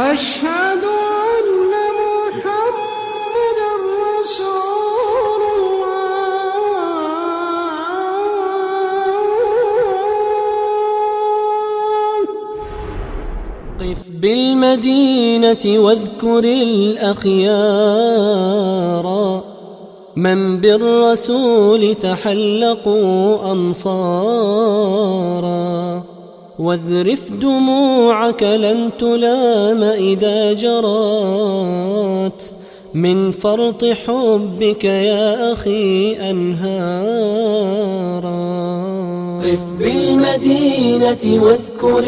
وأشهد أن محمدًا رسول الله. قف بالمدينة واذكر الأخيار من بالرسول تحلقوا أنصارا، واذرف دموعك لن تلام إذا جرت من فرط حبك يا أخي أنهارا. قف بالمدينة واذكر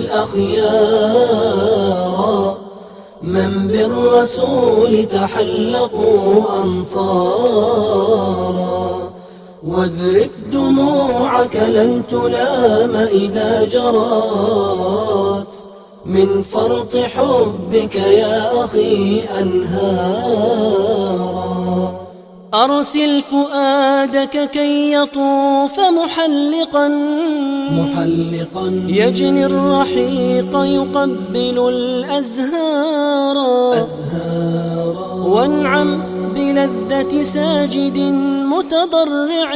الأخيار من بالرسول تحلقوا أنصارا، واذرف دموعك لن تلام إذا جرت من فرط حبك يا أخي أنهارا. أرسل فؤادك كي يطوف محلقا يجني الرحيق يقبل الأزهار، وانعم بلذة ساجد متضرع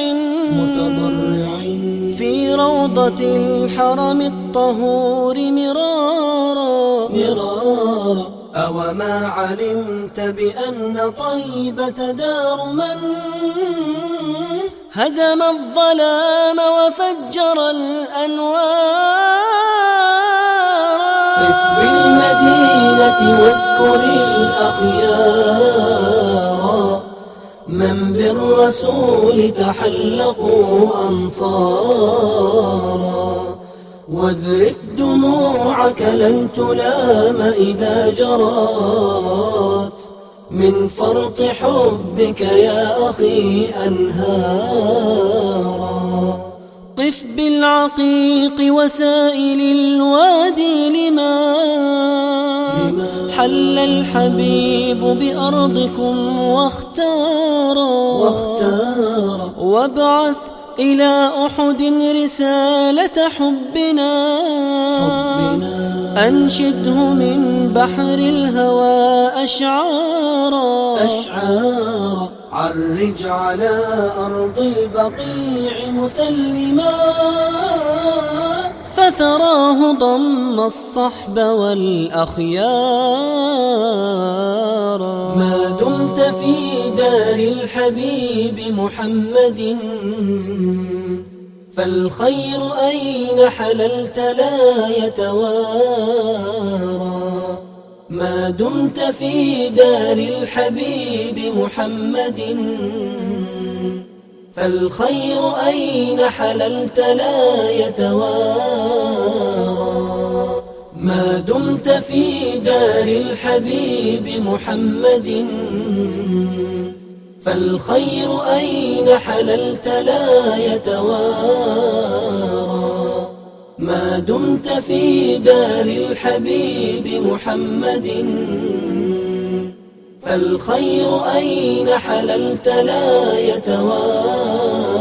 في روضة الحرم الطهور مرارا. أوما علمت بأن طيبة دار من هزم الظلام وفجر الأنوار. قف بالمدينة واذكر الأخيار من بالرسول تحلقوا أنصارا، واذرف دموعك لن تلام إذا جرت من فرط حبك يا أخي أنهارا. قف بالعقيق وسائل الوادي لما حل الحبيب بأرضكم واختارا، وابعث إلى أحد رسالة حبنا أنشده من بحر الهوى أشعارا. عرج على أرض البقيع مسلما فثراه ضم الصحب والأخيار. ما دمت في دار الحبيب محمد فالخير أين حللت لا يتوارى. ما دمت في دار الحبيب محمد فالخير أين حللت لا يتوارى. ما دمت في دار الحبيب محمد فالخير أين حللت لا يتوارى. ما دمت في دار الحبيب محمد فالخير أين حللت لا يتوارى.